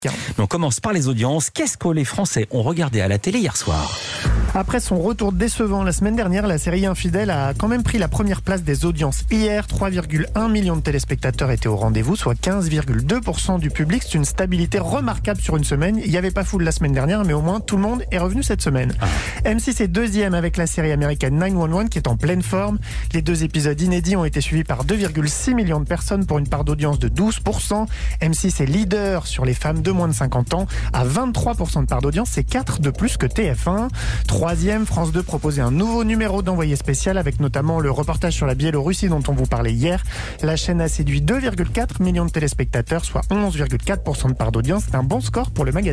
On commence par les audiences. Qu'est-ce que les Français ont regardé à la télé hier soir ? Après son retour décevant la semaine dernière, la série Infidèles a quand même pris la première place des audiences. Hier, 3,1 millions de téléspectateurs étaient au rendez-vous, soit 15,2% du public. C'est une stabilité remarquable sur une semaine. Il n'y avait pas foule la semaine dernière, mais au moins tout le monde est revenu cette semaine. M6 est deuxième avec la série américaine 911 qui est en pleine forme. Les 2 épisodes inédits ont été suivis par 2,6 millions de personnes pour une part d'audience de 12%. M6 est leader sur les femmes de moins de 50 ans à 23% de part d'audience. C'est 4 de plus que TF1. Troisième, France 2 proposait un nouveau numéro d'envoyé spécial avec notamment le reportage sur la Biélorussie dont on vous parlait hier. La chaîne a séduit 2,4 millions de téléspectateurs, soit 11,4% de part d'audience. C'est un bon score pour le magazine.